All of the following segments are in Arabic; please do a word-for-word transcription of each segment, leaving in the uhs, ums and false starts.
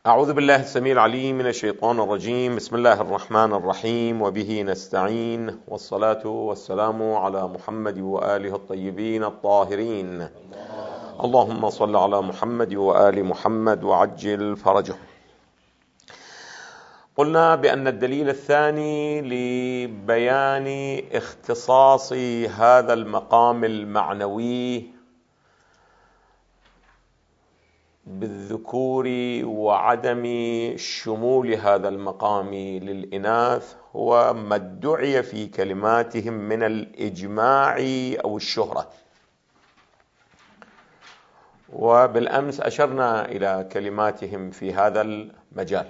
أعوذ بالله السميع العليم من الشيطان الرجيم. بسم الله الرحمن الرحيم، وبه نستعين، والصلاة والسلام على محمد وآله الطيبين الطاهرين. اللهم صل على محمد وآل محمد وعجل فرجهم. قلنا بأن الدليل الثاني لبيان اختصاص هذا المقام المعنوي بالذكور وعدم شمول هذا المقام للإناث هو ما ادعي في كلماتهم من الإجماع أو الشهرة. وبالأمس أشرنا إلى كلماتهم في هذا المجال.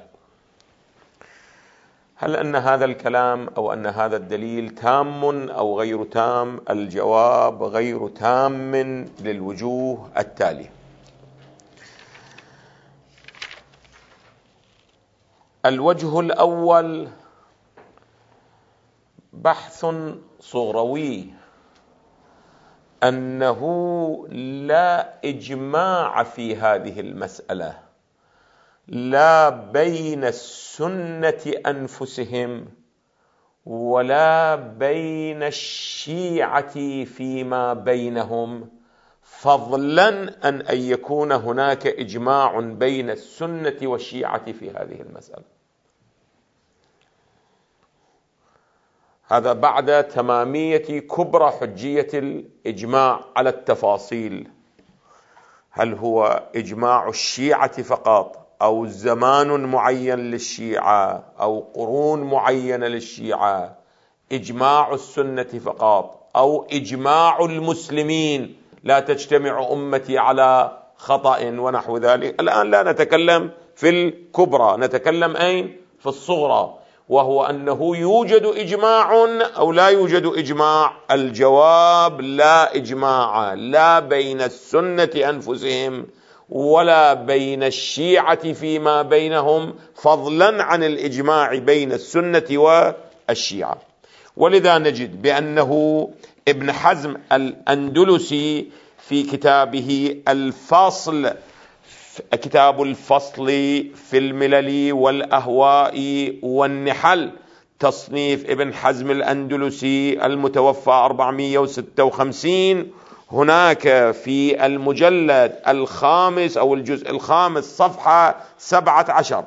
هل أن هذا الكلام أو أن هذا الدليل تام أو غير تام؟ الجواب غير تام للوجوه التالية. الوجه الأول بحث صغروي، أنه لا إجماع في هذه المسألة، لا بين السنة أنفسهم ولا بين الشيعة فيما بينهم، فضلا عن أن يكون هناك إجماع بين السنة والشيعة في هذه المسألة. هذا بعد تمامية كبرى حجية الإجماع على التفاصيل. هل هو إجماع الشيعة فقط، أو زمان معين للشيعة، أو قرون معينة للشيعة؟ إجماع السنة فقط، أو إجماع المسلمين لا تجتمع أمتي على خطأ ونحو ذلك؟ الآن لا نتكلم في الكبرى، نتكلم أين؟ في الصغرى، وهو أنه يوجد إجماع أو لا يوجد إجماع. الجواب لا إجماع، لا بين السنة أنفسهم ولا بين الشيعة فيما بينهم، فضلا عن الإجماع بين السنة والشيعة. ولذا نجد بأنه ابن حزم الأندلسي في كتابه الفصل، كتاب الفصل في الملل والأهواء والنحل، تصنيف ابن حزم الأندلسي المتوفى أربعمائة وستة وخمسين، هناك في المجلد الخامس أو الجزء الخامس صفحة سبعة عشر،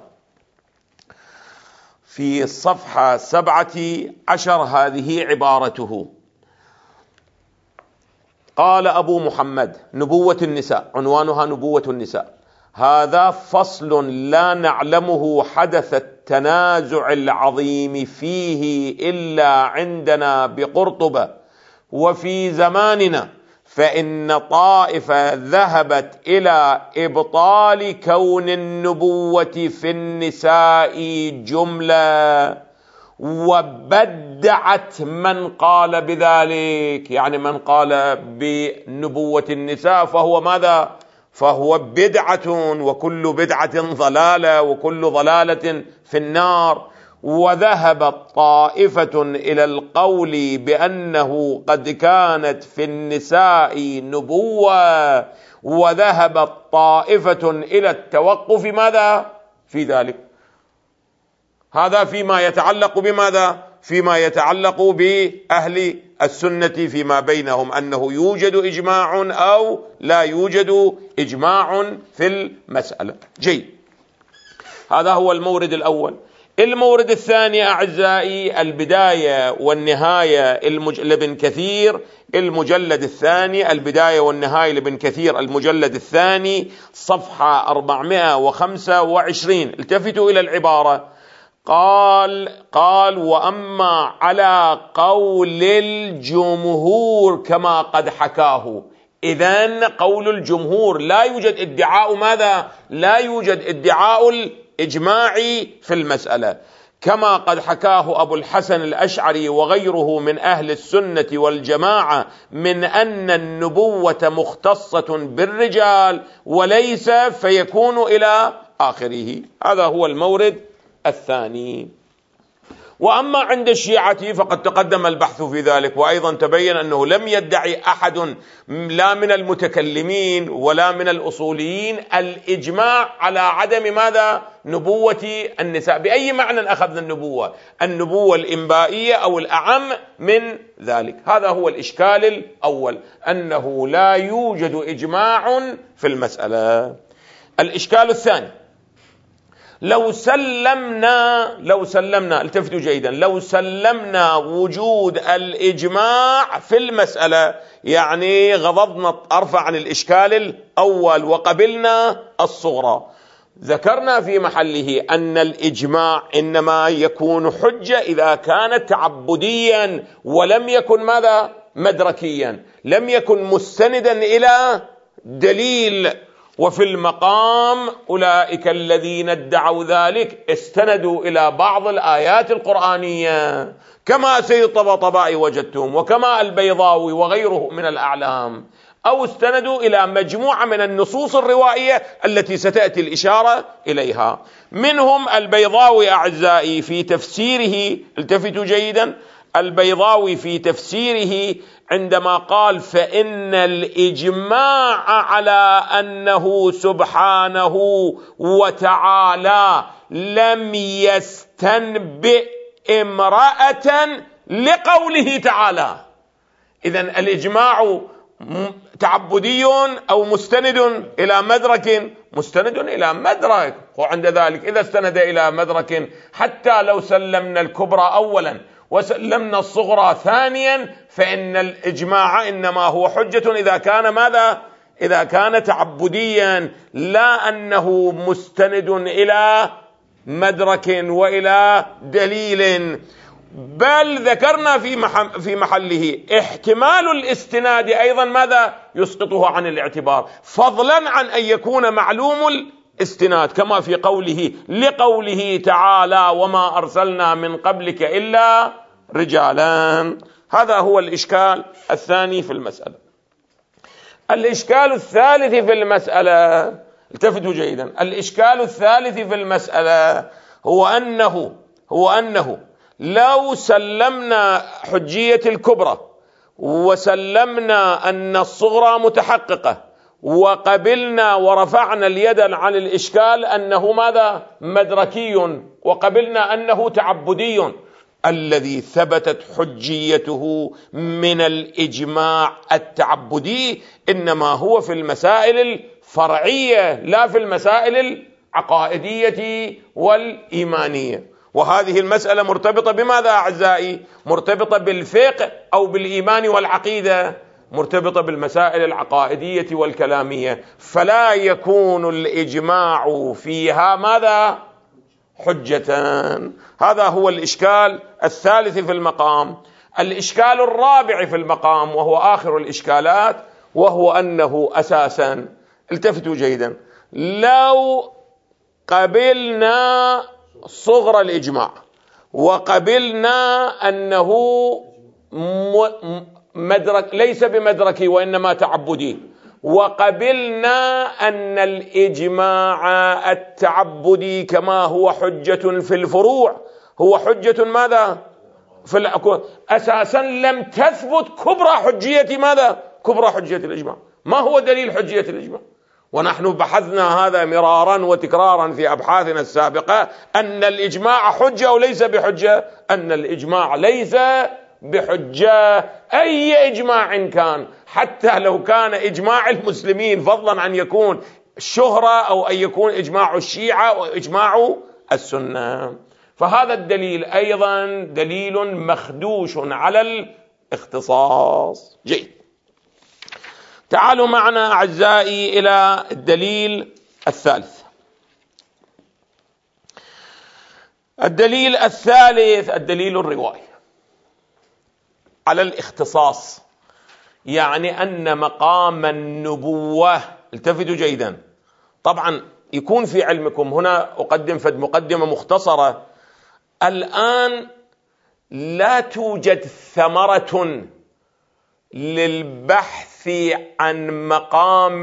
في الصفحة سبعة عشر هذه عبارته: قال أبو محمد: نبوة النساء، عنوانها نبوة النساء. هذا فصل لا نعلمه حدث التنازع العظيم فيه إلا عندنا بقرطبة وفي زماننا، فإن طائفة ذهبت إلى إبطال كون النبوة في النساء جملة، وبدعت من قال بذلك، يعني من قال بنبوة النساء فهو ماذا؟ فهو بدعة، وكل بدعة ضلالة، وكل ضلالة في النار. وذهبت طائفة إلى القول بأنه قد كانت في النساء نبوة، وذهبت طائفة إلى التوقف ماذا في ذلك. هذا فيما يتعلق بماذا؟ فيما يتعلق بأهل السنة فيما بينهم، أنه يوجد إجماع أو لا يوجد إجماع في المسألة. جيد، هذا هو المورد الأول. المورد الثاني أعزائي، البداية والنهاية المج... لابن كثير، المجلد الثاني، البداية والنهاية لابن كثير المجلد الثاني صفحة أربعمائة وخمسة وعشرين. التفتوا إلى العبارة. قال قال وأما على قول الجمهور كما قد حكاه. إذن قول الجمهور لا يوجد ادعاء ماذا؟ لا يوجد ادعاء الإجماع في المسألة، كما قد حكاه أبو الحسن الأشعري وغيره من أهل السنة والجماعة، من أن النبوة مختصة بالرجال وليس فيكون إلى آخره. هذا هو المورد الثاني. وأما عند الشيعة فقد تقدم البحث في ذلك، وأيضا تبين أنه لم يدعي أحد لا من المتكلمين ولا من الأصوليين الإجماع على عدم ماذا؟ نبوة النساء. بأي معنى أخذنا النبوة؟ النبوة الإنبائية أو الأعم من ذلك. هذا هو الإشكال الأول، أنه لا يوجد إجماع في المسألة. الإشكال الثاني، لو سلمنا لو سلمنا التفتوا جيدا لو سلمنا وجود الإجماع في المسألة، يعني غضضنا الطرف عن الإشكال الأول وقبلنا الصغرى، ذكرنا في محله أن الإجماع إنما يكون حجة إذا كان تعبديا ولم يكن ماذا؟ مدركيا، لم يكن مستندا إلى دليل. وفي المقام أولئك الذين ادعوا ذلك استندوا إلى بعض الآيات القرآنية كما سيد الطباطبائي وجدتم، وكما البيضاوي وغيره من الأعلام، أو استندوا إلى مجموعة من النصوص الروائية التي ستأتي الإشارة إليها. منهم البيضاوي أعزائي في تفسيره، التفتوا جيدا، البيضاوي في تفسيره عندما قال فإن الإجماع على أنه سبحانه وتعالى لم يستنبئ امرأة لقوله تعالى. إذن الإجماع تعبدي أو مستند إلى مدرك؟ مستند إلى مدرك. وعند ذلك إذا استند إلى مدرك، حتى لو سلمنا الكبرى أولا وسلمنا الصغرى ثانيا، فإن الإجماع إنما هو حجة إذا كان ماذا؟ إذا كان تعبديا، لا أنه مستند إلى مدرك وإلى دليل. بل ذكرنا في في محله احتمال الاستناد أيضا ماذا؟ يسقطه عن الاعتبار، فضلا عن أن يكون معلوم الاستناد، كما في قوله لقوله تعالى وما أرسلنا من قبلك إلا رجالا. هذا هو الإشكال الثاني في المسألة. الإشكال الثالث في المسألة، التفتوا جيدا، الإشكال الثالث في المسألة هو أنه هو أنه لو سلمنا حجية الكبرى وسلمنا أن الصغرى متحققة وقبلنا ورفعنا اليد عن الإشكال أنه ماذا؟ مدركي، وقبلنا أنه تعبدي، الذي ثبتت حجيته من الإجماع التعبدي إنما هو في المسائل الفرعية لا في المسائل العقائدية والإيمانية. وهذه المسألة مرتبطة بماذا أعزائي؟ مرتبطة بالفقه أو بالإيمان والعقيدة، مرتبطة بالمسائل العقائدية والكلامية، فلا يكون الإجماع فيها ماذا؟ حجة. هذا هو الإشكال الثالث في المقام. الإشكال الرابع في المقام وهو آخر الإشكالات، وهو أنه أساسا، التفتوا جيدا، لو قبلنا صغر الإجماع وقبلنا أنه مدرك ليس بمدركي وإنما تعبدي، وقبلنا أن الإجماع التعبدي كما هو حجة في الفروع هو حجة ماذا؟ في الأكوان، أساسا لم تثبت كبرى حجية ماذا؟ كبرى حجية الإجماع. ما هو دليل حجية الإجماع؟ ونحن بحثنا هذا مرارا وتكرارا في أبحاثنا السابقة، أن الإجماع حجة وليس بحجة، أن الإجماع ليس بحجة، أي إجماع كان، حتى لو كان إجماع المسلمين، فضلا عن يكون شهرة أو أن يكون إجماع الشيعة أو إجماع السنة. فهذا الدليل أيضا دليل مخدوش على الاختصاص. جيد، تعالوا معنا أعزائي إلى الدليل الثالث. الدليل الثالث الدليل الروائي على الاختصاص، يعني أن مقام النبوة، التفتوا جيدا، طبعا يكون في علمكم هنا أقدم فد مقدمة مختصرة، الآن لا توجد ثمرة للبحث عن مقام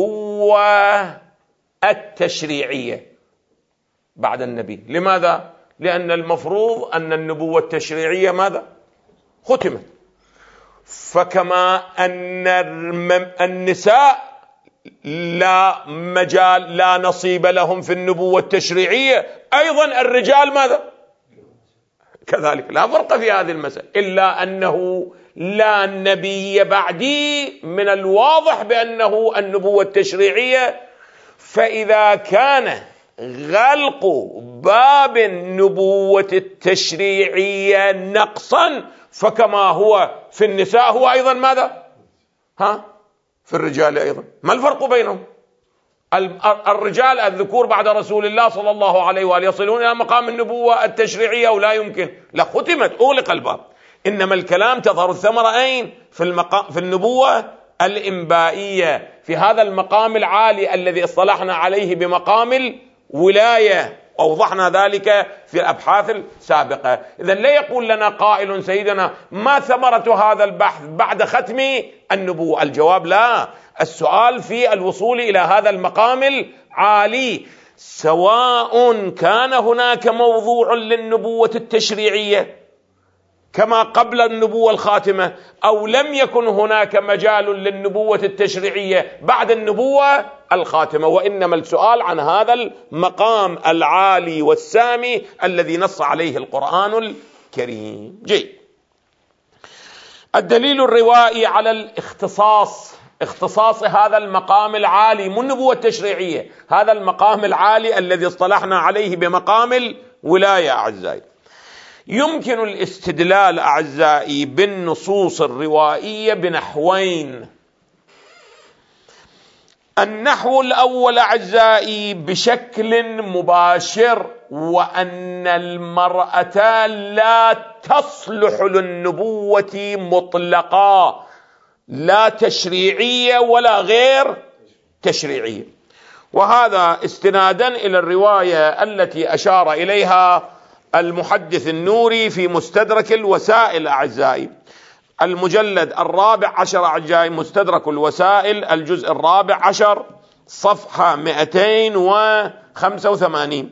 النبوة التشريعية بعد النبي. لماذا؟ لأن المفروض أن النبوة التشريعية ماذا؟ ختمت. فكما أن النساء لا مجال لا نصيب لهم في النبوة التشريعية، أيضا الرجال ماذا؟ كذلك لا فرق في هذه المسألة، إلا أنه لا نبي بعدي من الواضح بأنه النبوة التشريعية. فإذا كان غلق باب النبوة التشريعية نقصا، فكما هو في النساء هو أيضا ماذا؟ ها؟ في الرجال أيضا. ما الفرق بينهم؟ الرجال الذكور بعد رسول الله صلى الله عليه وآله يصلون إلى مقام النبوة التشريعية أو لا يمكن؟ لا، ختمت، أغلق الباب. إنما الكلام تظهر الثمرة أين؟ في المقام في النبوة الإنبائية، في هذا المقام العالي الذي اصطلحنا عليه بمقام الولاية، أوضحنا ذلك في الأبحاث السابقة. إذن لا يقول لنا قائل سيدنا ما ثمرة هذا البحث بعد ختم النبوة؟ الجواب لا، السؤال في الوصول إلى هذا المقام العالي، سواء كان هناك موضوع للنبوة التشريعية كما قبل النبوة الخاتمة، أو لم يكن هناك مجال للنبوة التشريعية بعد النبوة الخاتمة، وإنما السؤال عن هذا المقام العالي والسامي الذي نص عليه القرآن الكريم. جيد. الدليل الروائي على الاختصاص، اختصاص هذا المقام العالي من النبوة التشريعية، هذا المقام العالي الذي اصطلحنا عليه بمقام الولاية أعزائي. يمكن الاستدلال أعزائي بالنصوص الروائية بنحوين. النحو الأول أعزائي بشكل مباشر، وأن المرأة لا تصلح للنبوة مطلقا، لا تشريعية ولا غير تشريعية، وهذا استنادا إلى الرواية التي أشار إليها المحدث النوري في مستدرك الوسائل أعزائي، المجلد الرابع عشر أعزائي، مستدرك الوسائل الجزء الرابع عشر صفحة مئتين وخمسة وثمانين،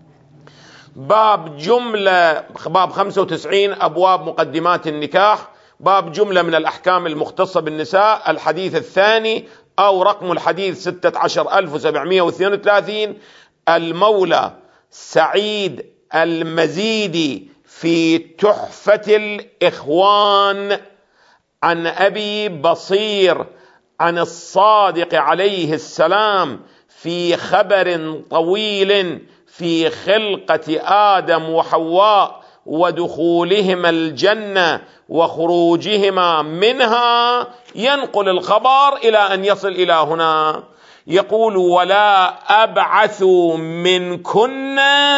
باب جملة باب خمسة وتسعين أبواب مقدمات النكاح، باب جملة من الأحكام المختصة بالنساء، الحديث الثاني أو رقم الحديث ستة عشر ألف وسبعمائة واثنين وثلاثين، المولى سعيد المزيدي في تحفة الإخوان عن أبي بصير عن الصادق عليه السلام في خبر طويل في خلقة آدم وحواء ودخولهما الجنة وخروجهما منها، ينقل الخبر إلى أن يصل إلى هنا، يقول ولا أبعث منكن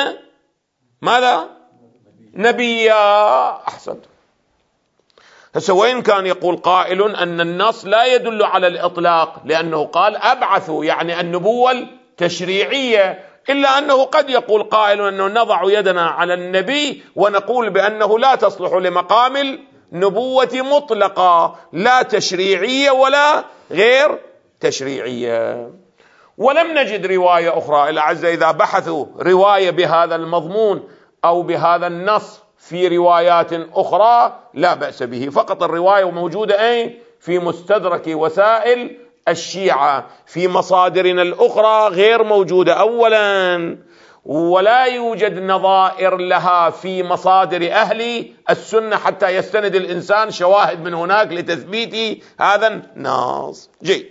ماذا؟ نبيا. أحسنت. هسه وين كان يقول قائل أن النص لا يدل على الإطلاق، لأنه قال أبعث يعني النبوة التشريعية، إلا أنه قد يقول قائل أنه نضع يدنا على النبي ونقول بأنه لا تصلح لمقام النبوة مطلقة، لا تشريعية ولا غير تشريعية. ولم نجد رواية أخرى الأعزة، إذا بحثوا رواية بهذا المضمون أو بهذا النص في روايات أخرى لا بأس به، فقط الرواية موجودة أين؟ في مستدرك وسائل الشيعة، في مصادرنا الأخرى غير موجودة أولا، ولا يوجد نظائر لها في مصادر أهل السنة حتى يستند الإنسان شواهد من هناك لتثبيت هذا النص. جيد.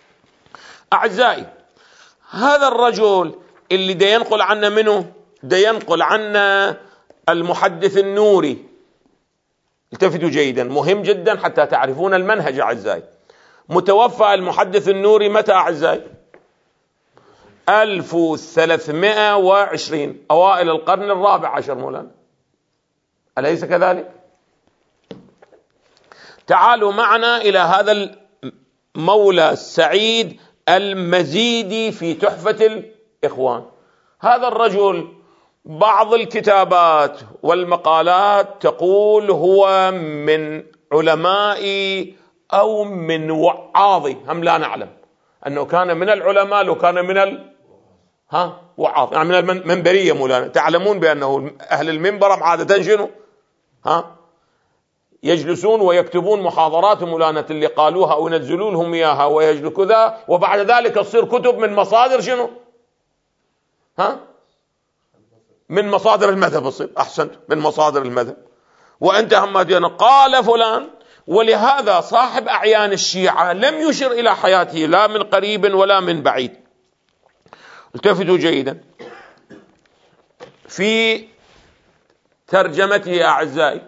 أعزائي، هذا الرجل اللي دا ينقل عنا منه، دا ينقل عنا المحدث النوري، التفتوا جيدا، مهم جدا حتى تعرفون المنهج أعزائي. متوفى المحدث النوري متى أعزائي؟ ألف وثلاثمائة وعشرين، أوائل القرن الرابع عشر مولانا، أليس كذلك؟ تعالوا معنا إلى هذا المولى سعيد المزيدي في تحفة الإخوان. هذا الرجل بعض الكتابات والمقالات تقول هو من علماء أو من وعاظ، هم لا نعلم أنه كان من العلماء لو كان من ال... ها وعاظ، يعني من المنبرية مولانا. تعلمون بأنه أهل المنبر عادة شنو؟ ها يجلسون ويكتبون محاضرات مولانا اللي قالوها أو ينزلوا لهم إياها ويجلسوا كذا، وبعد ذلك تصير كتب من مصادر شنو؟ ها من مصادر المذهب. الصير أحسنت، من مصادر المذهب. وأنت هم قال فلان. ولهذا صاحب أعيان الشيعة لم يشر إلى حياته لا من قريب ولا من بعيد. التفتوا جيدا في ترجمته أعزائي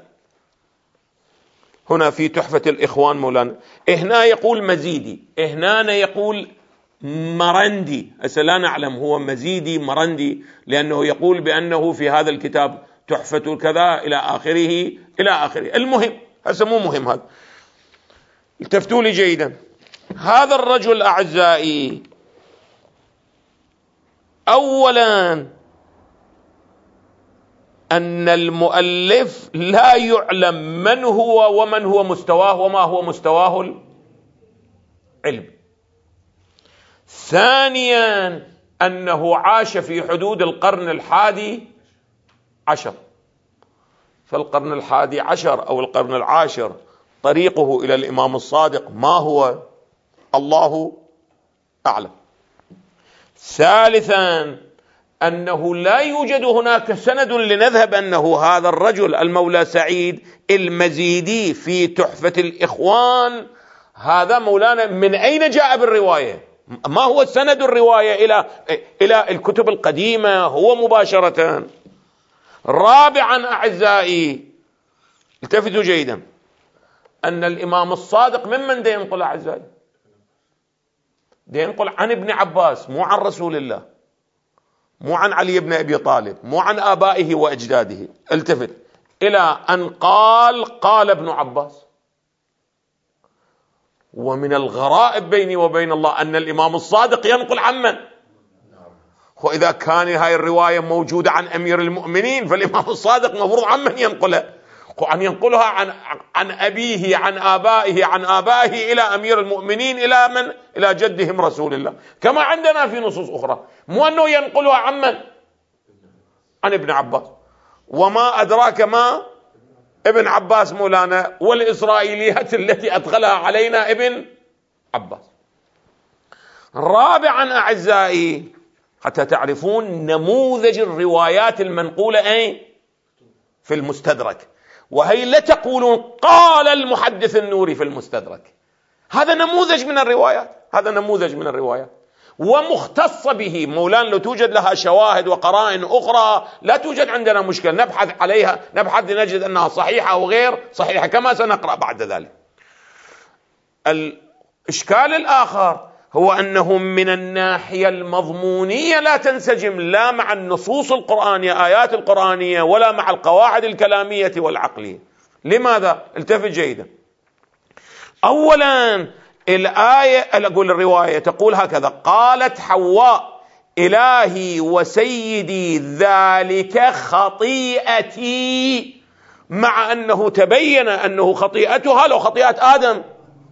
هنا في تحفة الإخوان مولانا، هنا يقول مزيدي، هنا يقول مرندي. هسه لا نعلم هو مزيدي مرندي، لأنه يقول بأنه في هذا الكتاب تحفة كذا إلى آخره إلى آخره. المهم هسه مو مهم هذا. التفتوا لي جيدا. هذا الرجل أعزائي أولا أن المؤلف لا يعلم من هو ومن هو مستواه وما هو مستواه العلم. ثانيا أنه عاش في حدود القرن الحادي عشر، فالقرن الحادي عشر أو القرن العاشر طريقه إلى الإمام الصادق ما هو؟ الله أعلم. ثالثا أنه لا يوجد هناك سند لنذهب أنه هذا الرجل المولى سعيد المزيدي في تحفة الإخوان هذا مولانا من أين جاء بالرواية؟ ما هو سند الرواية إلى إلى الكتب القديمة هو مباشرة. رابعا أعزائي التفتوا جيدا أن الإمام الصادق ممن دا ينقل أعزائي؟ دا ينقل عن ابن عباس، مو عن رسول الله، مو عن علي بن أبي طالب، مو عن آبائه وأجداده. التفت إلى أن قال قال ابن عباس. ومن الغرائب بيني وبين الله أن الإمام الصادق ينقل عن من؟ وإذا كان هاي الرواية موجودة عن أمير المؤمنين فالإمام الصادق مفروض عن من ينقلها؟ وأن ينقلها عن عن أبيه عن آبائه عن آبائه إلى أمير المؤمنين إلى من؟ إلى جدهم رسول الله، كما عندنا في نصوص أخرى. مو أنه ينقلها عن من؟ عن ابن عباس. وما أدراك ما ابن عباس مولانا والإسرائيليات التي أدخلها علينا ابن عباس. رابعا أعزائي حتى تعرفون نموذج الروايات المنقولة أي في المستدرك، وهي لا تقولون قال المحدث النوري في المستدرك، هذا نموذج من الروايات، هذا نموذج من الروايات ومختص به مولانا. لو توجد لها شواهد وقرائن أخرى لا توجد عندنا مشكلة، نبحث عليها، نبحث لنجد أنها صحيحة أو غير صحيحة كما سنقرأ بعد ذلك. الإشكال الآخر هو أنه من الناحية المضمونية لا تنسجم لا مع النصوص القرآنية آيات القرآنية ولا مع القواعد الكلامية والعقلية. لماذا؟ التفت جيدا. أولا الآية أقول الرواية تقول هكذا: قالت حواء إلهي وسيدي ذلك خطيئتي، مع أنه تبين أنه خطيئتها لو خطيئة آدم.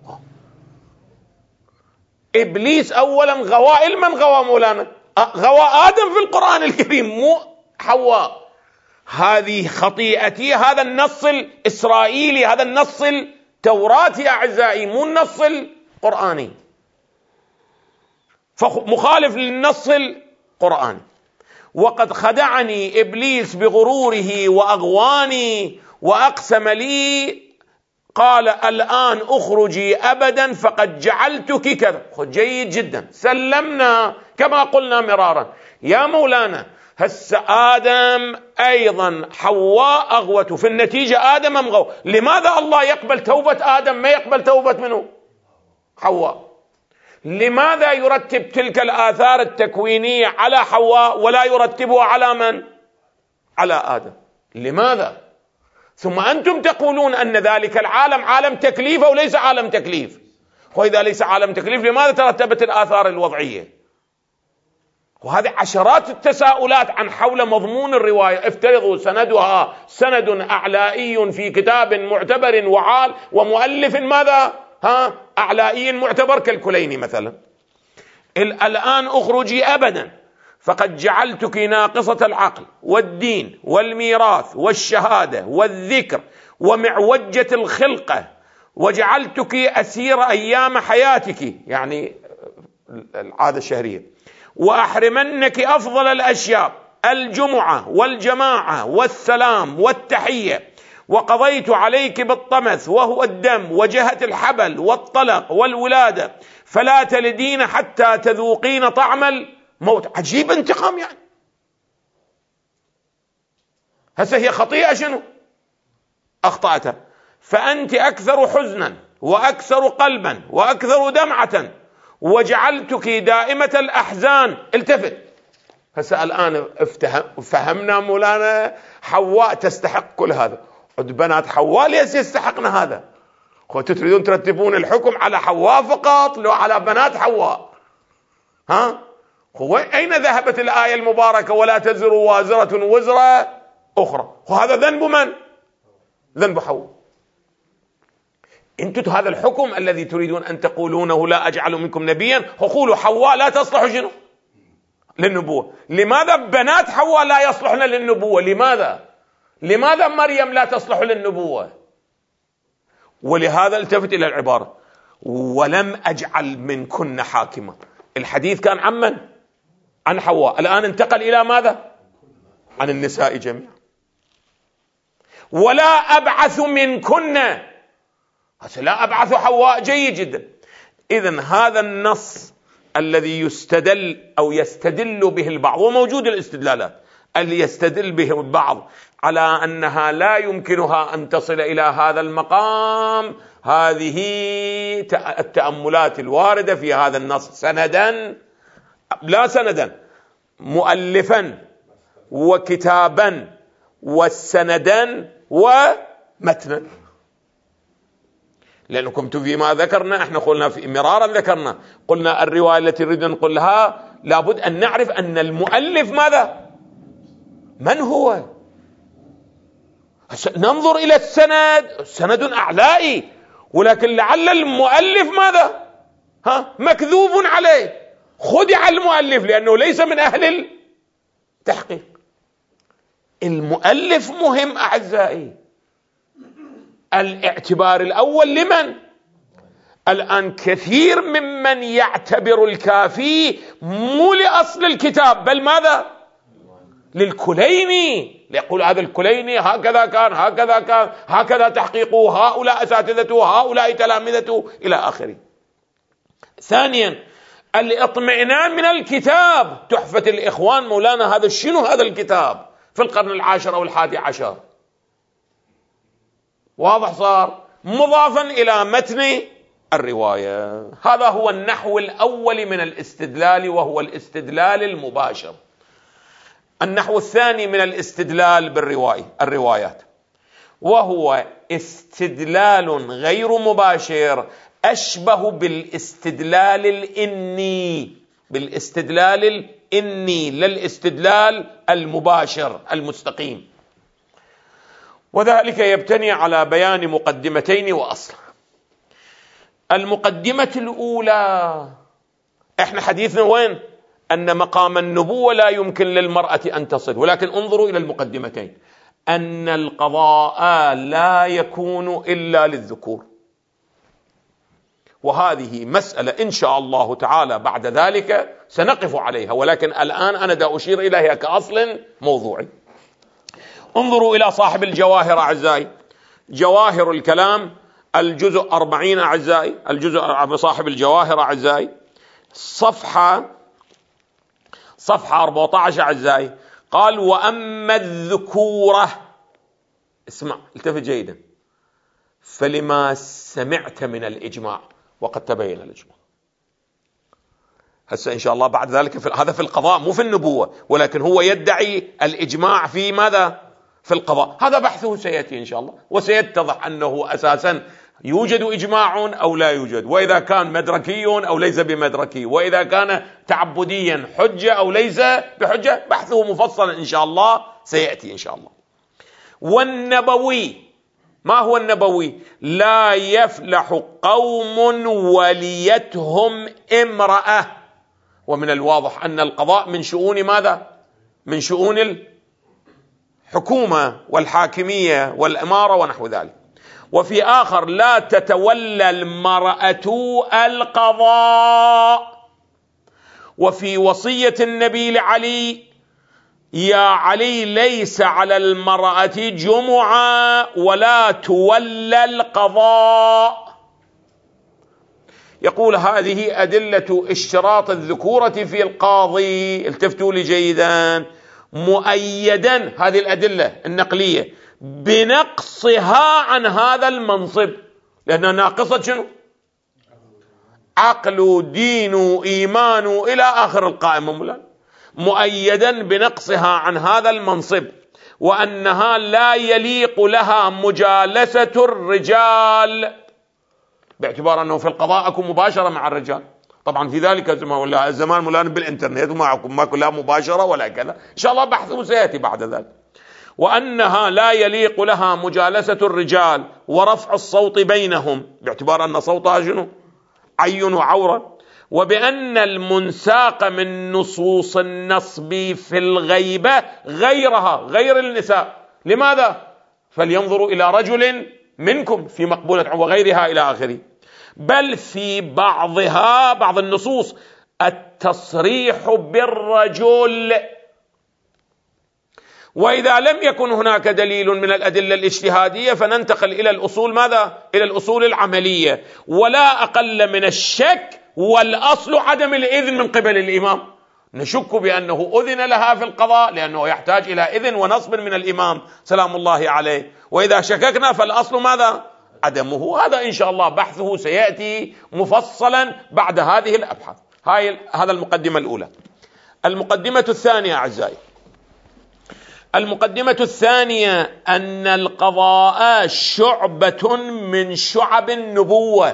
إبليس أولا غوى من غوى مولانا، غوى آدم في القرآن الكريم مو حواء. هذه خطيئتي، هذا النص الإسرائيلي، هذا النص التوراتي أعزائي، مو النص القرآني، فمخالف للنص القرآني. وقد خدعني إبليس بغروره وأغواني وأقسم لي قال الآن أخرجي أبدا فقد جعلتك كذا. جيد جدا، سلمنا كما قلنا مرارا يا مولانا. هس آدم أيضا حواء أغوته، في النتيجة آدم أمغو. لماذا الله يقبل توبة آدم ما يقبل توبة منه حواء؟ لماذا يرتب تلك الآثار التكوينية على حواء ولا يرتبها على من؟ على آدم. لماذا؟ ثم أنتم تقولون أن ذلك العالم عالم تكليف أو ليس عالم تكليف، وإذا ليس عالم تكليف لماذا ترتبت الآثار الوضعية؟ وهذه عشرات التساؤلات عن حول مضمون الرواية. افترضوا سندها سند أعلائي في كتاب معتبر وعال ومؤلف ماذا؟ ها أعلائي معتبر كالكليني مثلا. الآن أخرجي أبدا فقد جعلتك ناقصة العقل والدين والميراث والشهادة والذكر ومعوجة الخلقة، وجعلتك أسير أيام حياتك، يعني العادة الشهرية، وأحرمنك أفضل الأشياء، الجمعة والجماعة والسلام والتحية، وقضيت عليك بالطمث وهو الدم وجهة الحبل والطلق والولادة، فلا تلدين حتى تذوقين طعم الموت. عجيب انتقام يعني. هسه هي خطيئة شنو؟ أخطأتها، فأنت أكثر حزنا وأكثر قلبا وأكثر دمعة، وجعلتك دائمة الأحزان. التفت هسه الآن فهمنا مولانا حواء تستحق كل هذا، بنات حواء ليش يستحقن هذا؟ خو تريدون ترتبون الحكم على حواء فقط لو على بنات حواء؟ ها؟ هو أين ذهبت الآية المباركة ولا تزر وازرة وزر أخرى؟ وهذا ذنب من؟ ذنب حواء. انتم هذا الحكم الذي تريدون أن تقولونه لا أجعل منكم نبيا، قولوا حواء لا تصلح شنو؟ للنبوة. لماذا بنات حواء لا يصلحن للنبوة؟ لماذا؟ لماذا مريم لا تصلح للنبوة؟ ولهذا التفت إلى العبارة ولم أجعل منكن حاكمة. الحديث كان عن من؟ عن حواء، الآن انتقل إلى ماذا؟ عن النساء جميعا. ولا أبعث منكن، لا أبعث حواء، جيد جدا. إذن هذا النص الذي يستدل أو يستدل به البعض، وموجود الاستدلالات اللي يستدل به البعض على أنها لا يمكنها أن تصل إلى هذا المقام، هذه التأملات الواردة في هذا النص سندا لا سندا، مؤلفا وكتابا والسندا ومتنا. لأنكم فيما ذكرنا احنا قلنا في مرارا ذكرنا قلنا الرواية التي نريد أن نقولها لابد أن نعرف أن المؤلف ماذا؟ من هو؟ ننظر إلى السند، سند أعلائي، ولكن لعل المؤلف ماذا؟ ها؟ مكذوب عليه، خدع المؤلف لأنه ليس من أهل التحقيق. المؤلف مهم أعزائي. الاعتبار الأول لمن؟ الآن كثير ممن يعتبر الكافي مو لأصل الكتاب بل ماذا؟ للكليني، يقول هذا الكليني هكذا كان هكذا كان هكذا تحقيقه، هؤلاء أساتذته هؤلاء تلامذته إلى آخره. ثانيا الاطمئنان من الكتاب. تحفة الإخوان مولانا هذا شنو هذا الكتاب في القرن العاشر أو الحادي عشر؟ واضح صار؟ مضافا إلى متن الرواية. هذا هو النحو الأول من الاستدلال، وهو الاستدلال المباشر. النحو الثاني من الاستدلال بالرواية الروايات، وهو استدلال غير مباشر، أشبه بالاستدلال الإني، بالاستدلال الإني للاستدلال المباشر المستقيم. وذلك يبتني على بيان مقدمتين وأصل. المقدمة الأولى، احنا حديثنا وين؟ أن مقام النبوة لا يمكن للمرأة أن تصل، ولكن انظروا إلى المقدمتين. أن القضاء لا يكون إلا للذكور، وهذه مسألة إن شاء الله تعالى بعد ذلك سنقف عليها، ولكن الآن أنا دا أشير إليها كأصل موضوعي. انظروا إلى صاحب الجواهر أعزائي، جواهر الكلام الجزء أربعين أعزائي، الجزء صاحب الجواهر أعزائي، صفحة صفحة أربعة عشر أعزائي، قال وأما الذكورة، اسمع التفت جيدا، فلما سمعت من الإجماع، وقد تبين الإجماع. هسه إن شاء الله بعد ذلك في هذا في القضاء مو في النبوة، ولكن هو يدعي الإجماع في ماذا؟ في القضاء. هذا بحثه سيأتي إن شاء الله، وسيتضح أنه أساسا يوجد إجماع أو لا يوجد، وإذا كان مدركي أو ليس بمدركي، وإذا كان تعبديا حجة أو ليس بحجة، بحثه مفصلا إن شاء الله سيأتي إن شاء الله. والنبوي، ما هو النبوي؟ لا يفلح قوم وليتهم امرأة ومن الواضح أن القضاء من شؤون ماذا؟ من شؤون الحكومة والحاكمية والإمارة ونحو ذلك. وفي آخر: لا تتولى المرأة القضاء. وفي وصية النبي لعلي: يا علي ليس على المرأة جمعة ولا تولى القضاء. يقول: هذه أدلة اشتراط الذكورة في القاضي، التفتوا لي جيدا، مؤيدا هذه الأدلة النقلية بنقصها عن هذا المنصب، لأنها ناقصة شنو؟ عقل، دين، إيمان، إلى آخر القائمة مولانا، مؤيدا بنقصها عن هذا المنصب، وأنها لا يليق لها مجالسة الرجال، باعتبار أنه في القضاء أكون مباشرة مع الرجال. طبعا في ذلك الزمان الزمان مولانا بالإنترنت ومعكم ما كلها مباشرة ولا كذا، إن شاء الله بحثه سيأتي بعد ذلك. وأنها لا يليق لها مجالسة الرجال ورفع الصوت بينهم، باعتبار أن صوتها شنو؟ عين وعورة. وبأن المنساق من نصوص النصب في الغيبة غيرها، غير النساء. لماذا؟ فلينظروا إلى رجل منكم في مقبولة وغيرها إلى آخره. بل في بعضها، بعض النصوص، التصريح بالرجل. وإذا لم يكن هناك دليل من الأدلة الاجتهادية فننتقل إلى الأصول ماذا؟ إلى الأصول العملية. ولا أقل من الشك والأصل عدم الإذن من قبل الإمام. نشك بأنه أذن لها في القضاء لأنه يحتاج إلى إذن ونصب من الإمام سلام الله عليه، وإذا شككنا فالأصل ماذا؟ عدمه. هذا إن شاء الله بحثه سيأتي مفصلا بعد هذه الأبحاث. هاي هذا المقدمة الأولى. المقدمة الثانية أعزائي، المقدمة الثانية أن القضاء شعبة من شعب النبوة.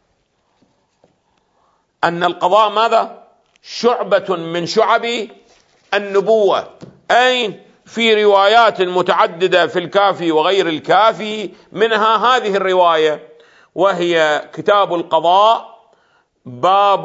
أن القضاء ماذا؟ شعبة من شعب النبوة، أي في روايات متعددة في الكافي وغير الكافي، منها هذه الرواية وهي كتاب القضاء، باب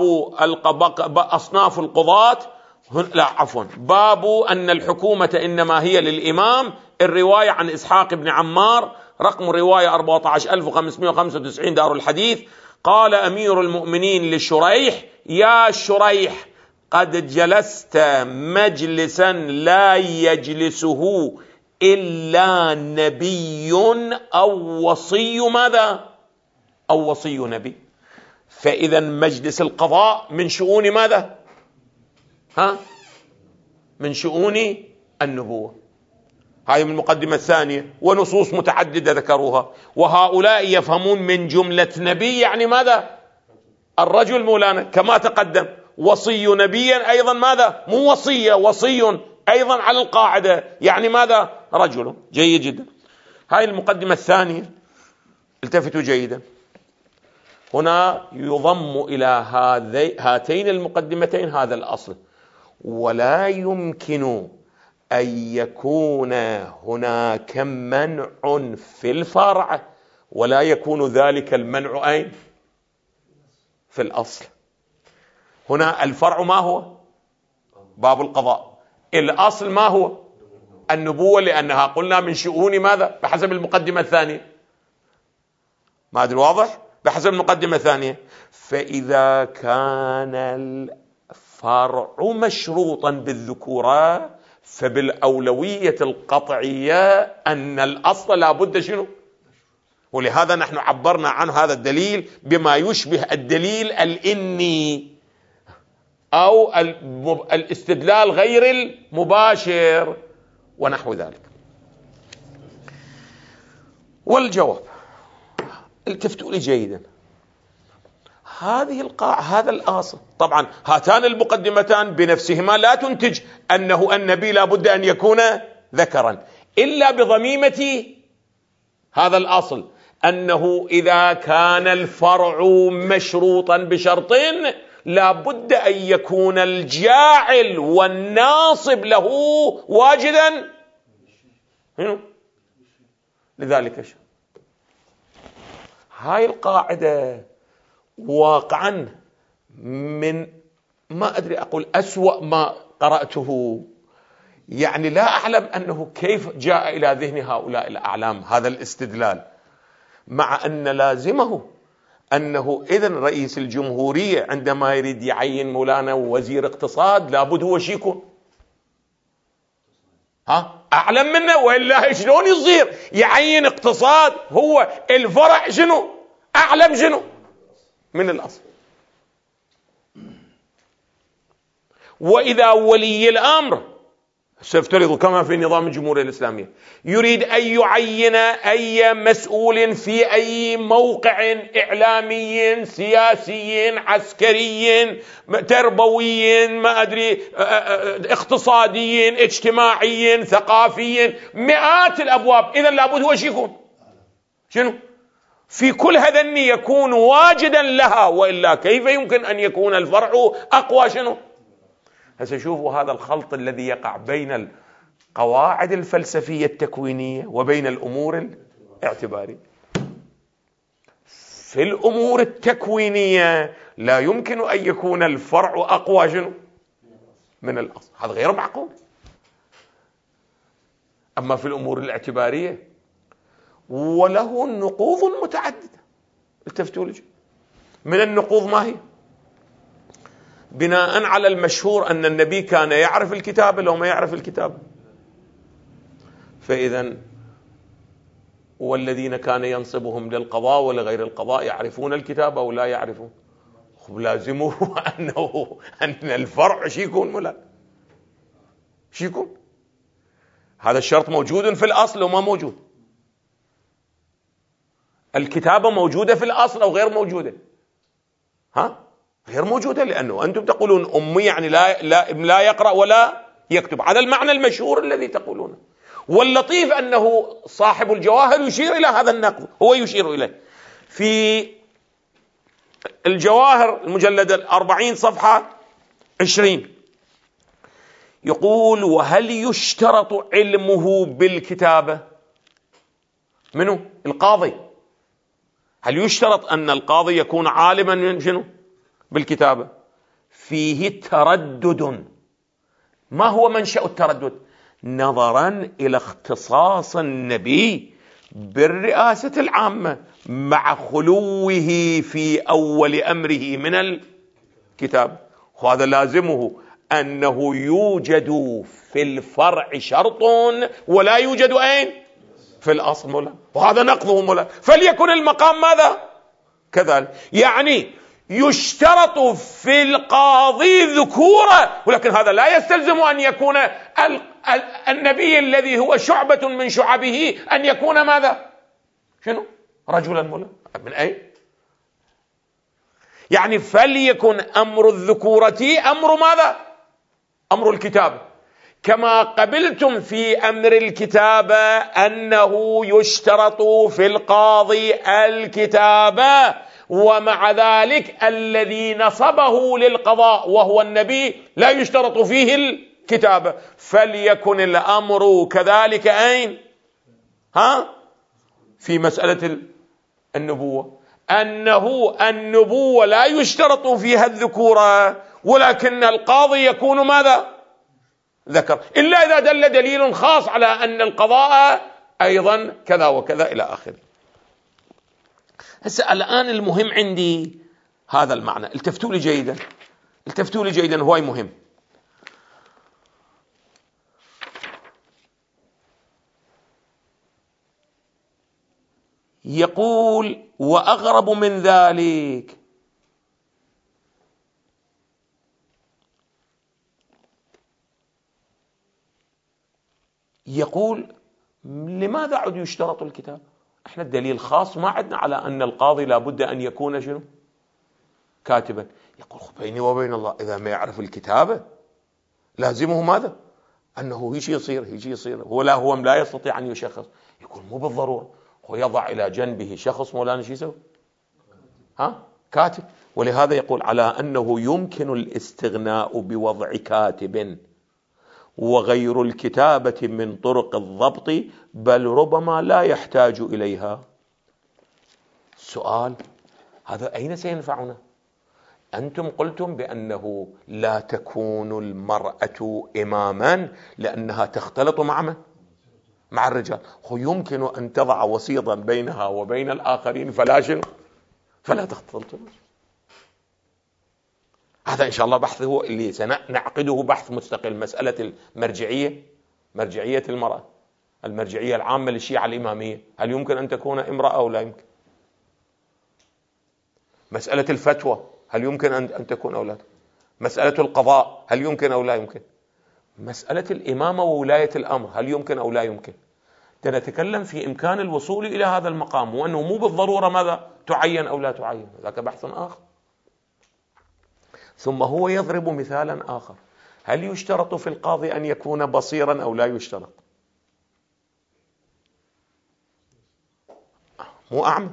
أصناف القضاة، لا عفوا باب أن الحكومة إنما هي للإمام، الرواية عن إسحاق بن عمار، رقم رواية أربعة عشر ألف وخمسمائة وخمسة وتسعين دار الحديث. قال أمير المؤمنين لشريح: يا شريح، قد جلست مجلسا لا يجلسه إلا نبي أو وصي ماذا؟ أو وصي نبي. فإذا مجلس القضاء من شؤون ماذا؟ ها؟ من شؤون النبوة. هاي من المقدمة الثانية، ونصوص متعددة ذكروها. وهؤلاء يفهمون من جملة نبي يعني ماذا؟ الرجل مولانا، كما تقدم. وصي نبيا أيضا ماذا؟ مو وصية، وصي أيضا على القاعدة يعني ماذا؟ رجل. جيد جدا. هاي المقدمة الثانية، التفتوا جيدا. هنا يضم إلى هاتين المقدمتين هذا الأصل: ولا يمكن أن يكون هناك منع في الفرع ولا يكون ذلك المنع أين؟ في الأصل. هنا الفرع ما هو؟ باب القضاء. الأصل ما هو؟ النبوة، لأنها قلنا من شؤون ماذا؟ بحسب المقدمة الثانية. ما أدري واضح؟ بحسب المقدمة الثانية. فإذا كان الفرع مشروطا بالذكورة فبالأولوية القطعية أن الأصل لا بد شنو؟ ولهذا نحن عبرنا عن هذا الدليل بما يشبه الدليل الإني أو الاستدلال غير المباشر ونحو ذلك. والجواب، التفتوا لي جيدا، هذه القاع هذا الأصل. طبعا هاتان المقدمتان بنفسهما لا تنتج أنه النبي لا بد أن يكون ذكرا، إلا بضميمة هذا الأصل، أنه إذا كان الفرع مشروطا بشرطين لا بد أن يكون الجاعل والناصب له واجدا لذلك الشيء. هاي القاعدة واقعا من ما أدري أقول أسوأ ما قرأته، يعني لا أعلم أنه كيف جاء إلى ذهن هؤلاء الأعلام هذا الاستدلال، مع أن لازمه أنه إذن رئيس الجمهورية عندما يريد يعين مولانا وزير اقتصاد لابد هو شيكون ها أعلم منه، وإلا شلون يصير يعين اقتصاد هو الفرع شنو أعلم شنو من الأصل. وإذا ولي الأمر سيفترض كما في نظام الجمهورية الإسلامية يريد أن يعين أي مسؤول في أي موقع إعلامي سياسي عسكري تربوي ما أدري اقتصادي اجتماعي ثقافي مئات الأبواب، إذن لابد هو شو يكون شنو في كل هذا يكون واجدا لها، وإلا كيف يمكن أن يكون الفرع أقوى شنو. هسه شوفوا هذا الخلط الذي يقع بين القواعد الفلسفية التكوينية وبين الأمور الاعتبارية. في الأمور التكوينية لا يمكن أن يكون الفرع أقوى شنو من الأصل، هذا غير معقول. أما في الأمور الاعتبارية وله نقوض متعددة، التفتوا لي من النقوض ما هي؟ بناء على المشهور أن النبي كان يعرف الكتاب لو ما يعرف الكتاب، فإذا والذين كان ينصبهم للقضاء ولغير القضاء يعرفون الكتاب أو لا يعرفون، لازمه أنه أن الفرع شي يكون ملا شي يكون، هذا الشرط موجود في الأصل وما موجود. الكتابة موجودة في الأصل أو غير موجودة؟ ها غير موجودة، لأنه أنتم تقولون أمي يعني لا, لا, لا يقرأ ولا يكتب، هذا المعنى المشهور الذي تقولونه. واللطيف أنه صاحب الجواهر يشير إلى هذا النقد، هو يشير إليه في الجواهر المجلد الأربعين صفحة عشرين، يقول: وهل يشترط علمه بالكتابة؟ منو؟ القاضي. هل يشترط أن القاضي يكون عالما من شنو؟ بالكتابة. فيه تردد. ما هو منشأ التردد؟ نظرا إلى اختصاص النبي بالرئاسة العامة مع خلوه في أول أمره من الكتاب، وهذا لازمه أنه يوجد في الفرع شرط ولا يوجد أين؟ في الأصل مولا، وهذا نقضه مولا. فليكن المقام ماذا؟ كذلك، يعني يشترط في القاضي ذكورة، ولكن هذا لا يستلزم أن يكون النبي الذي هو شعبة من شعبه أن يكون ماذا؟ شنو؟ رجلا مولا. من أين؟ يعني فليكن أمر الذكورة أمر ماذا؟ أمر الكتابة، كما قبلتم في أمر الكتابة أنه يشترط في القاضي الكتابة، ومع ذلك الذي نصبه للقضاء وهو النبي لا يشترط فيه الكتابة. فليكن الأمر كذلك أين؟ ها؟ في مسألة النبوة، أنه النبوة لا يشترط فيها الذكورة، ولكن القاضي يكون ماذا؟ ذكر، إلا إذا دل دليل خاص على أن القضاء أيضا كذا وكذا إلى آخره. هسه الآن المهم عندي هذا المعنى، التفتوا لي جيدا، التفتوا لي جيدا، هو مهم. يقول: وأغرب من ذلك يقول: لماذا عد يشترط الكتاب؟ احنا الدليل خاص ما عندنا على أن القاضي لابد أن يكون شنو؟ كاتبا. يقول: بيني وبين الله إذا ما يعرف الكتابة لازمه ماذا؟ أنه هيجي يصير هيجي يصير هو لا هو لا يستطيع أن يشخص. يقول: مو بالضرورة، هو يضع إلى جنبه شخص مولانا شو يسوي؟ ها؟ كاتب. ولهذا يقول على أنه يمكن الاستغناء بوضع كاتب وغير الكتابة من طرق الضبط، بل ربما لا يحتاج إليها. سؤال: هذا أين سينفعنا؟ أنتم قلتم بأنه لا تكون المرأة إماما لأنها تختلط مع من؟ مع الرجال. يمكن أن تضع وسيطا بينها وبين الآخرين فلا شنو؟ فلا تختلط. هذا إن شاء الله بحثه اللي سنعقده بحث مستقل. مسألة المرجعية، مرجعية المرأة، المرجعية العامة للشيعة الإمامية، هل يمكن أن تكون امرأة أو لا يمكن؟ مسألة الفتوى، هل يمكن أن تكون أو لا؟ مسألة القضاء، هل يمكن أو لا يمكن؟ مسألة الإمامة وولاية الأمر، هل يمكن أو لا يمكن؟ نتكلم في إمكان الوصول إلى هذا المقام، وأنه مو بالضرورة ماذا تعين أو لا تعين، ذاك بحث آخر. ثم هو يضرب مثالا آخر: هل يشترط في القاضي أن يكون بصيرا أو لا يشترط؟ مو أعمى،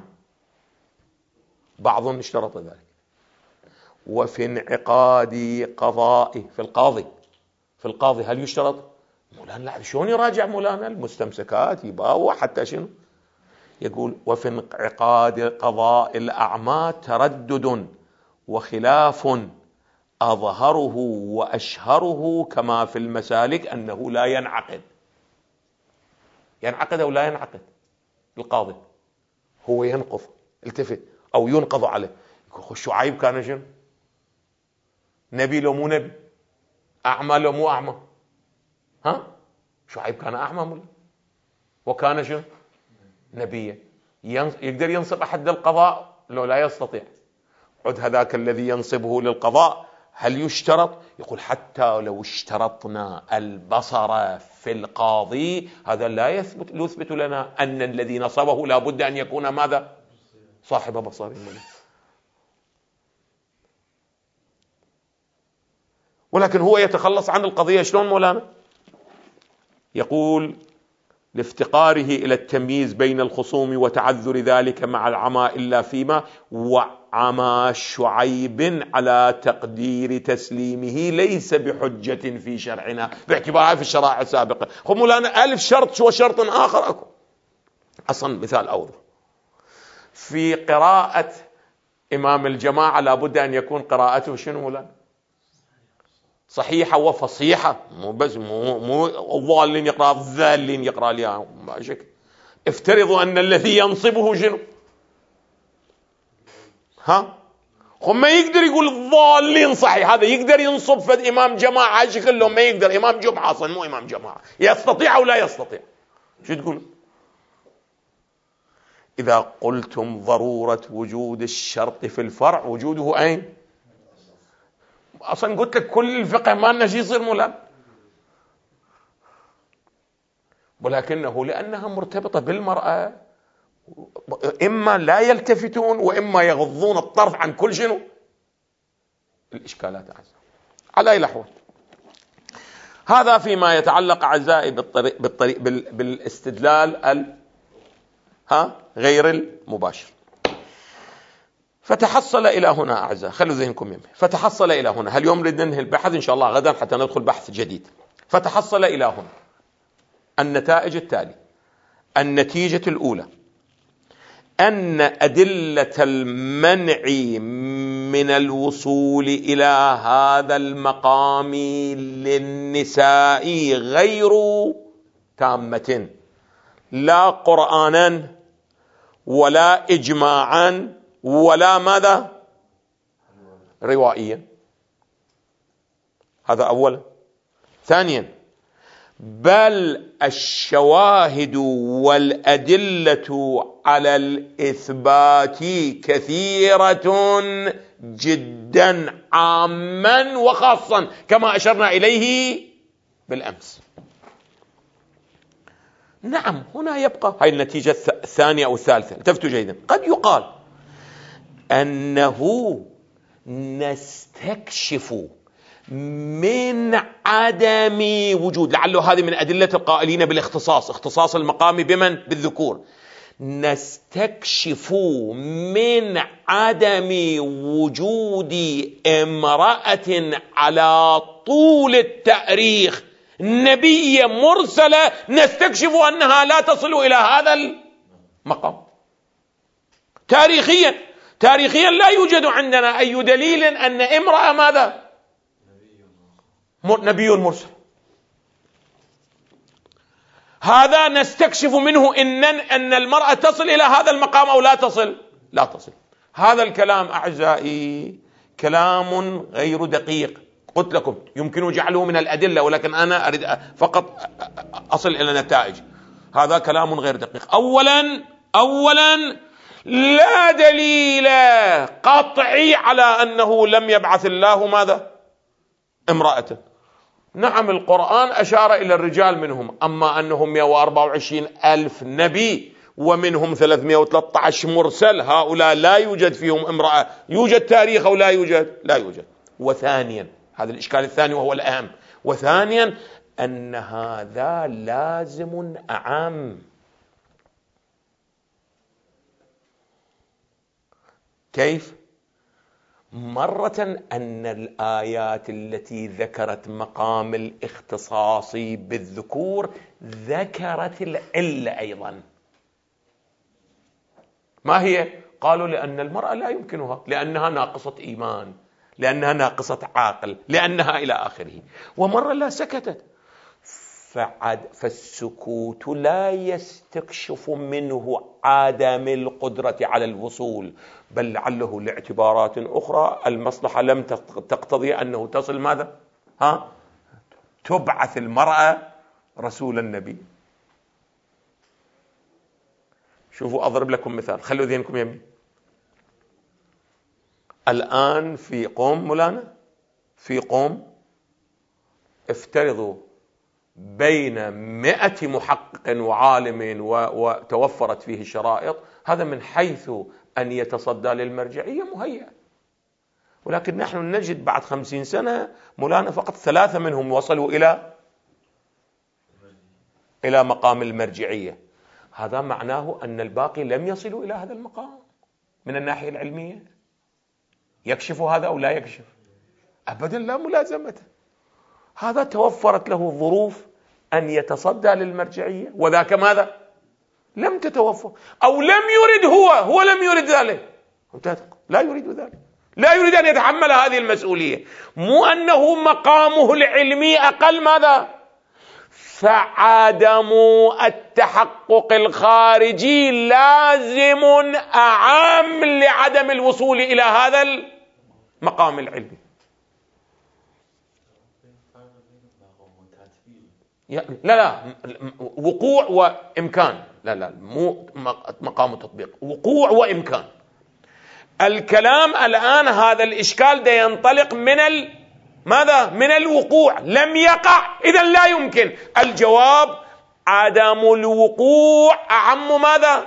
بعضهم اشترط ذلك. وفي انعقاد قضائه في القاضي في القاضي هل يشترط؟ مولانا لا، شلون يراجع مولانا المستمسكات يباوع حتى شنو؟ يقول: وفي انعقاد قضاء الأعمى تردد وخلاف أظهره وأشهره كما في المسالك أنه لا ينعقد. ينعقد أو لا ينعقد؟ القاضي هو ينقض، التفت، أو ينقض عليه. يقول: شعيب كان شنو؟ نبي لو مو نبي؟ أعمى لو مو أعمى؟ ها؟ شعيب كان أعمى ملا وكان شنو؟ نبيا. يقدر ينصب أحد للقضاء لو لا يستطيع؟ عد هذاك الذي ينصبه للقضاء هل يشترط؟ يقول: حتى لو اشترطنا البصر في القاضي هذا لا يثبت يثبت لنا أن الذي نصبه لا بد أن يكون ماذا؟ صاحب بصر ملا. ولكن هو يتخلص عن القضية شلون مولانا؟ يقول: لافتقاره إلى التمييز بين الخصوم وتعذر ذلك مع العمى إلا فيما وعمى شعيب على تقدير تسليمه ليس بحجة في شرعنا باعتبارها في الشرائع السابقة. خب مولانا ألف شرط شو شرط آخر أكو. أصلا مثال أوضح: في قراءة إمام الجماعة لابد أن يكون قراءته شنو مولانا؟ صحيحة وفصيحة، مو بس مو مو الضالين يقرأ الذالين يقرأ لها ما شك. افترضوا أن الذي ينصبه شنو؟ ها؟ هم ما يقدر يقول الضالين صحيح، هذا يقدر ينصب في إمام جماعة شكل لهم ما يقدر. إمام جمعة أصلا مو إمام جماعة، يستطيع أو لا يستطيع؟ شو تقول؟ إذا قلتم ضرورة وجود الشرط في الفرع، وجوده أين؟ أصلا قلت لك كل الفقه ما لنا شيء يصير مولانا، ولكنه لأنها مرتبطة بالمرأة إما لا يلتفتون وإما يغضون الطرف عن كل شنو الإشكالات. أعزائي على أي الأحوال، هذا فيما يتعلق أعزائي بالطريق بالطريق بالاستدلال ال ها غير المباشر. فتحصل إلى هنا أعزائي، خلوا ذهنكم يمي، فتحصل إلى هنا. هل يوم نريد ننهي البحث إن شاء الله غدا حتى ندخل بحث جديد. فتحصل إلى هنا النتائج التالي: النتيجة الأولى أن أدلة المنع من الوصول إلى هذا المقام للنساء غير تامة، لا قرآنا ولا إجماعا ولا ماذا روائيا. هذا أولا. ثانيا: بل الشواهد والأدلة على الإثبات كثيرة جدا عاما وخاصا كما أشرنا إليه بالأمس. نعم، هنا يبقى هاي النتيجة الثانية أو الثالثة. التفتوا جيدا، قد يقال أنه نستكشف من عدم وجود، لعله هذه من أدلة القائلين بالاختصاص، اختصاص المقام بمن؟ بالذكور. نستكشف من عدم وجود امرأة على طول التاريخ نبية مرسلة، نستكشف أنها لا تصل إلى هذا المقام تاريخيا. تاريخيا لا يوجد عندنا أي دليل أن امرأة ماذا؟ نبي مرسل. هذا نستكشف منه إن أن المرأة تصل إلى هذا المقام أو لا تصل؟ لا تصل. هذا الكلام أعزائي كلام غير دقيق، قلت لكم يمكن جعله من الأدلة، ولكن أنا أريد فقط أصل إلى نتائج. هذا كلام غير دقيق. أولا أولا لا دليل قطعي على أنه لم يبعث الله ماذا؟ امرأة. نعم القرآن أشار إلى الرجال منهم، أما أنهم مئة وأربعة وعشرين ألف نبي ومنهم ثلاثمئة وثلاثة عشر مرسل، هؤلاء لا يوجد فيهم امرأة. يوجد تاريخ أو لا يوجد؟ لا يوجد. وثانيا هذا الإشكال الثاني وهو الأهم، وثانيا أن هذا لازم أعم. كيف؟ مرة أن الآيات التي ذكرت مقام الاختصاص بالذكور ذكرت العلة أيضا. ما هي؟ قالوا لأن المرأة لا يمكنها، لأنها ناقصة إيمان، لأنها ناقصة عاقل، لأنها إلى آخره. ومرة لا سكتت. فعد فالسكوت لا يستكشف منه عدم القدرة على الوصول، بل لعله لاعتبارات أخرى المصلحة لم تقتضي أنه تصل ماذا؟ ها؟ تبعث المرأة رسول النبي. شوفوا أضرب لكم مثال، خلوا ذهنكم يمي. الآن في قوم مولانا، في قوم افترضوا بين مئة محقق وعالم وتوفرت فيه الشرائط، هذا من حيث أن يتصدى للمرجعية مهيأ. ولكن نحن نجد بعد خمسين سنة مولانا فقط ثلاثة منهم وصلوا إلى إلى مقام المرجعية. هذا معناه أن الباقي لم يصلوا إلى هذا المقام من الناحية العلمية. يكشف هذا أو لا يكشف؟ أبدا لا ملازمته. هذا توفرت له ظروف أن يتصدى للمرجعية، وذاك ماذا؟ لم تتوفر أو لم يرد، هو هو لم يرد ذلك، لا يريد ذلك، لا يريد أن يتحمل هذه المسؤولية. مو أنه مقامه العلمي أقل ماذا؟ فعدم التحقق الخارجي لازم أعم لعدم الوصول إلى هذا المقام العلمي. لا لا وقوع وإمكان، لا لا مو مقام التطبيق، وقوع وإمكان. الكلام الآن هذا الإشكال ده ينطلق من ال... ماذا؟ من الوقوع. لم يقع، إذن لا يمكن. الجواب عدم الوقوع أعم ماذا؟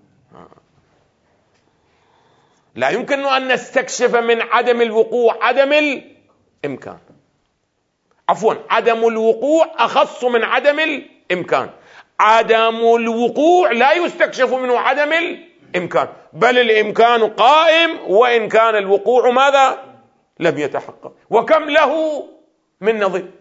لا يمكن أن نستكشف من عدم الوقوع عدم الإمكان. عفوا، عدم الوقوع أخص من عدم الإمكان. عدم الوقوع لا يستكشف منه عدم الإمكان، بل الإمكان قائم وإن كان الوقوع ماذا؟ لم يتحقق. وكم له من نظير.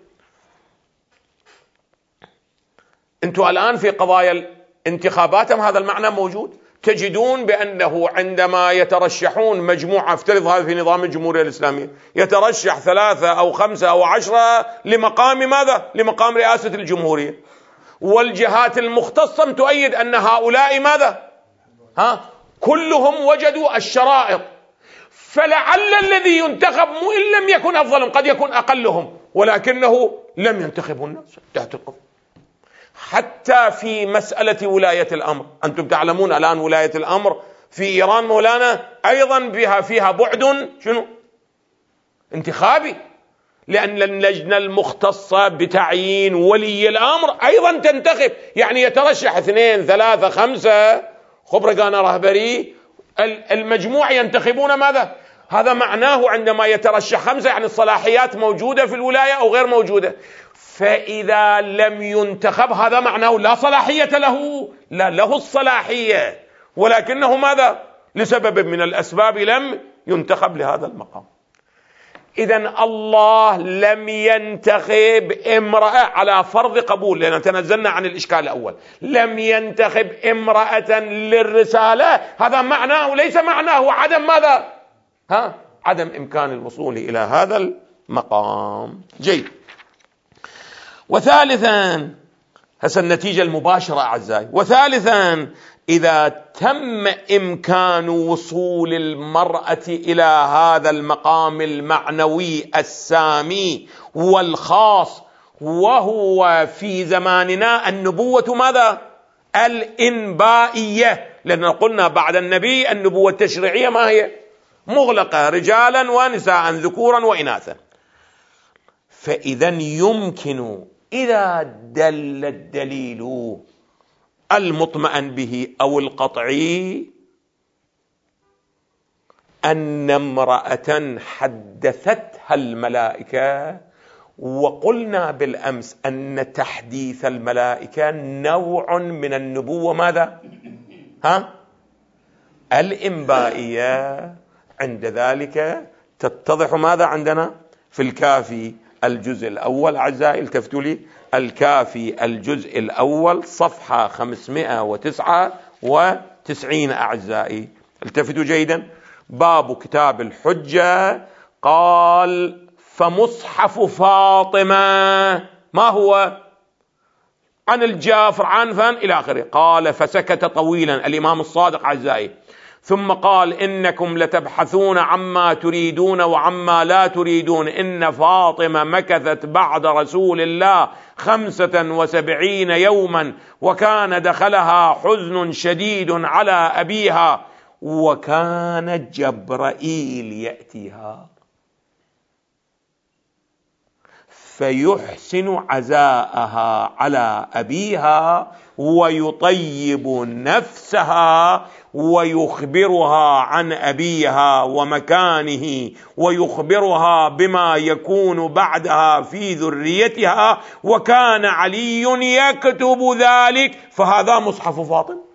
أنتم الآن في قضايا الانتخابات هذا المعنى موجود. تجدون بأنه عندما يترشحون مجموعة، افترض هذا في نظام الجمهورية الإسلامية، يترشح ثلاثة أو خمسة أو عشرة لمقام ماذا؟ لمقام رئاسة الجمهورية، والجهات المختصة تؤيد أن هؤلاء ماذا؟ ها؟ كلهم وجدوا الشرائط. فلعل الذي ينتخب مو إن لم يكن أفضلهم، قد يكون أقلهم، ولكنه لم ينتخبه الناس. انتهت القضية. حتى في مسألة ولاية الأمر، أنتم تعلمون الآن ولاية الأمر في إيران مولانا أيضا بها فيها بعد شنو؟ انتخابي، لأن اللجنة المختصة بتعيين ولي الأمر أيضا تنتخب، يعني يترشح اثنين ثلاثة خمسة خبرقان رهبري، المجموع ينتخبون ماذا؟ هذا معناه عندما يترشح خمسة يعني الصلاحيات موجودة في الولاية أو غير موجودة. فإذا لم ينتخب هذا معناه لا صلاحية له، لا له الصلاحية، ولكنه ماذا؟ لسبب من الأسباب لم ينتخب لهذا المقام. إذن الله لم ينتخب امرأة على فرض قبول، لأن تنزلنا عن الإشكال الأول، لم ينتخب امرأة للرسالة، هذا معناه ليس معناه عدم ماذا؟ ها؟ عدم إمكان الوصول إلى هذا المقام. جيد. وثالثا، هسه النتيجة المباشرة أعزائي، وثالثا إذا تم إمكان وصول المرأة إلى هذا المقام المعنوي السامي والخاص، وهو في زماننا النبوة ماذا؟ الإنبائية، لأن قلنا بعد النبي النبوة التشريعية ما هي؟ مغلقة، رجالا ونساء، ذكورا وإناثا. فإذا يمكن إذا دل الدليل المطمئن به أو القطعي أن امرأة حدثتها الملائكة، وقلنا بالأمس أن تحديث الملائكة نوع من النبوة ماذا؟ ها؟ الإنبائية. عند ذلك تتضح ماذا عندنا في الكافي الجزء الأول أعزائي، التفتوا لي، الكافي الجزء الأول صفحة خمسمائة وتسعة وتسعين أعزائي، التفتوا جيدا. باب كتاب الحجة، قال فمصحف فاطمة ما هو؟ عن الجافر عنفا إلى آخره. قال فسكت طويلا الإمام الصادق أعزائي، ثم قال إنكم لتبحثون عما تريدون وعما لا تريدون، إن فاطمة مكثت بعد رسول الله خمسة وسبعين يوما، وكان دخلها حزن شديد على أبيها، وكان جبرائيل يأتيها فيحسن عزاءها على أبيها ويطيب نفسها ويخبرها عن أبيها ومكانه، ويخبرها بما يكون بعدها في ذريتها، وكان علي يكتب ذلك. فهذا مصحف فاطمة.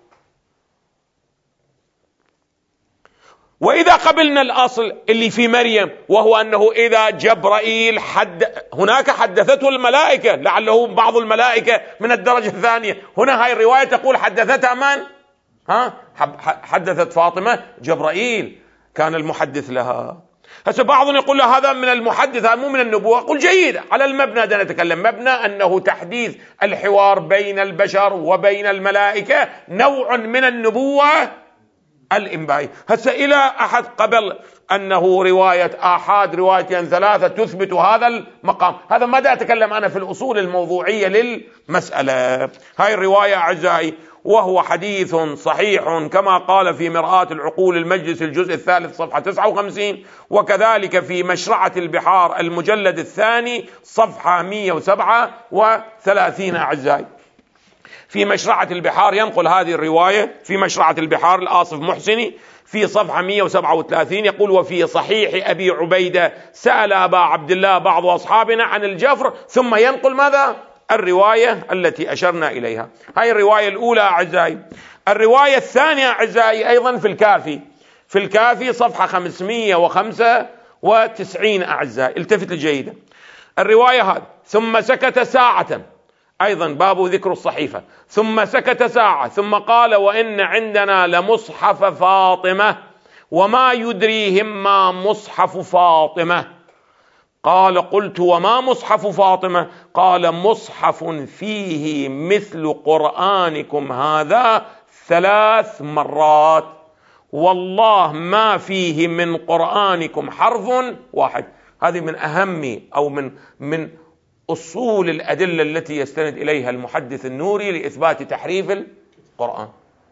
وإذا قبلنا الأصل اللي في مريم، وهو أنه إذا جبرائيل حد هناك حدثته الملائكة، لعله بعض الملائكة من الدرجة الثانية، هنا هاي الرواية تقول حدثتها من؟ ها؟ حدثت فاطمة جبرائيل، كان المحدث لها. هسه بعضهم يقول له هذا من المحدث، هذا مو من النبوة. قل جيد، على المبنى ده نتكلم، مبنى أنه تحديث الحوار بين البشر وبين الملائكة نوع من النبوة الإنبائي. هسه إلى أحد قبل أنه رواية آحاد، روايتين ثلاثة تثبت هذا المقام، هذا ماذا أتكلم أنا في الأصول الموضوعية للمسألة. هاي الرواية أعزائي وهو حديث صحيح كما قال في مرآة العقول المجلس الجزء الثالث صفحة تسعة وخمسين، وكذلك في مشرعة البحار المجلد الثاني صفحة مئة وسبعة وثلاثين أعزائي. في مشرعة البحار ينقل هذه الرواية في مشرعة البحار الآصف محسني في صفحة مئة وسبعة وثلاثين، يقول وفي صحيح أبي عبيدة سأل أبا عبد الله بعض أصحابنا عن الجفر، ثم ينقل ماذا؟ الرواية التي أشرنا إليها. هاي الرواية الأولى أعزائي. الرواية الثانية أعزائي أيضا في الكافي، في الكافي صفحة خمسمئة وخمسة وتسعين أعزائي، التفت جيدا. الرواية هذه ثم سكت ساعة، أيضا باب ذكر الصحيفة، ثم سكت ساعة ثم قال وإن عندنا لمصحف فاطمة وما يدريهم ما مصحف فاطمة. قال قلت وما مصحف فاطمة؟ قال مصحف فيه مثل قرآنكم هذا ثلاث مرات، والله ما فيه من قرآنكم حرف واحد. هذه من أهم أو من من أصول الأدلة التي يستند إليها المحدث النوري لإثبات تحريف القرآن.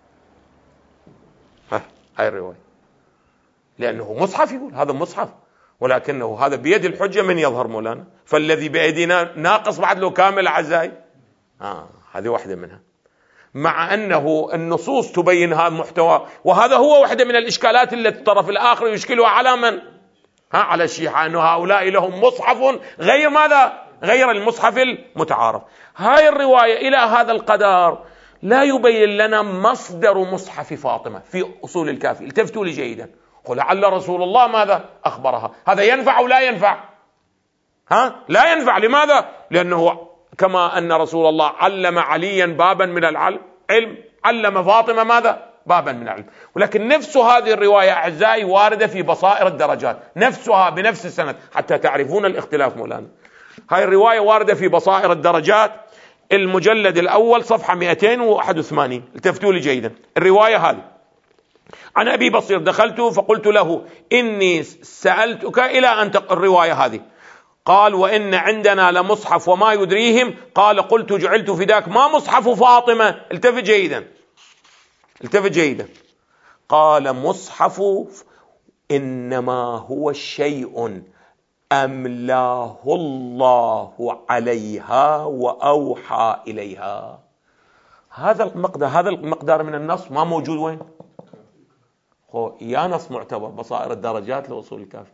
ها هاي الرواية، لأنه مصحف، يقول هذا مصحف، ولكنه هذا بيد الحجة من يظهر مولانا، فالذي بأيدينا ناقص بعد له كامل أعزائي. آه هذه واحدة منها، مع أنه النصوص تبين هذا المحتوى، وهذا هو واحدة من الإشكالات التي الطرف الآخر يشكلها على من؟ ها على الشيعة، أنه هؤلاء لهم مصحف غير ماذا؟ غير المصحف المتعارف. هاي الرواية إلى هذا القدر لا يبين لنا مصدر مصحف فاطمة في أصول الكافي، التفتوا لي جيدا، ولعل رسول الله ماذا أخبرها. هذا ينفع أو لا ينفع؟ ها؟ لا ينفع. لماذا؟ لأنه كما أن رسول الله علم عليا بابا من العلم، علم فاطمة ماذا؟ بابا من العلم. ولكن نفس هذه الرواية أعزائي واردة في بصائر الدرجات، نفسها بنفس السند، حتى تعرفون الاختلاف مولانا. هاي الرواية واردة في بصائر الدرجات المجلد الأول صفحة مئتين وواحد وثمانين، التفتوا لي جيدا. الرواية هذه عن أبي بصير: دخلت فقلت له إني سألتك إلى أن تقرأ الرواية هذه. قال: وإن عندنا لمصحف وما يدريهم. قال: قلت: جعلت فداك، ما مصحف فاطمة؟ التفت جيدا، التفت جيدا. قال: مصحف إنما هو شيء أملاه الله عليها وأوحى إليها. هذا المقدار، هذا المقدار من النص ما موجود وين؟ هو يا نص معتبر بصائر الدرجات لأصول الكافي.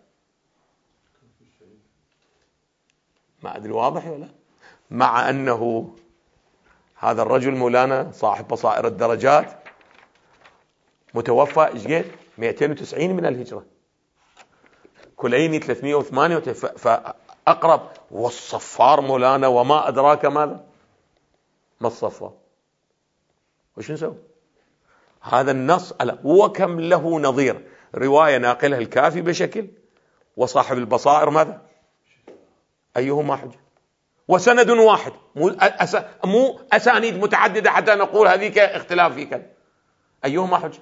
ما أدري واضح ولا؟ مع أنه هذا الرجل مولانا صاحب بصائر الدرجات متوفى إيش قد؟ مئتين وتسعين من الهجرة، كليني ثلاثمئة وثمانية، فأقرب. والصفار مولانا وما أدراك ماذا؟ ما الصفار؟ وش نسوي؟ هذا النص ألا وكم له نظير، رواية ناقلها الكافي بشكل، وصاحب البصائر ماذا؟ أيهما حجة؟ وسند واحد، مو, أس... مو أسانيد متعددة حتى نقول هذيك اختلاف في كذا. أيهما حجة؟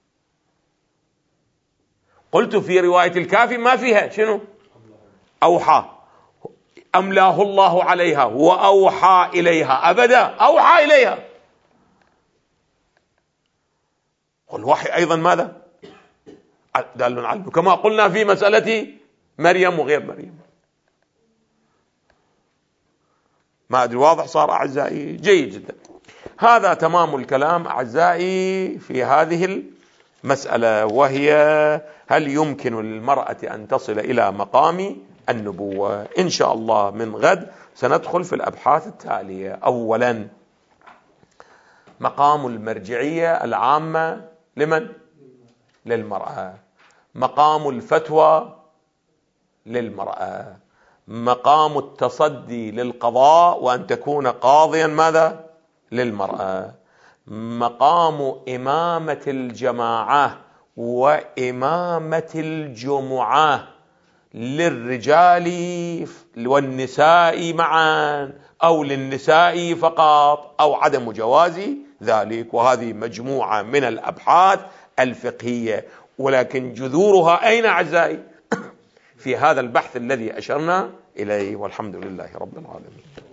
قلت في رواية الكافي ما فيها شنو؟ أوحى، أملاه الله عليها وأوحى إليها، أبدا أوحى إليها. والوحي أيضا ماذا؟ دال على، كما قلنا في مسألة مريم وغير مريم. ما أدري واضح صار أعزائي؟ جيد جدا. هذا تمام الكلام أعزائي في هذه المسألة، وهي هل يمكن للمرأة أن تصل إلى مقام النبوة؟ إن شاء الله من غد سندخل في الأبحاث التالية. أولا، مقام المرجعية العامة لمن؟ للمرأة. مقام الفتوى للمرأة. مقام التصدي للقضاء وأن تكون قاضيا ماذا؟ للمرأة. مقام إمامة الجماعة وإمامة الجمعة للرجال والنساء معا، أو للنساء فقط، أو عدم جواز ذلك. وهذه مجموعة من الأبحاث الفقهية، ولكن جذورها أين أعزائي؟ في هذا البحث الذي أشرنا إليه، والحمد لله رب العالمين.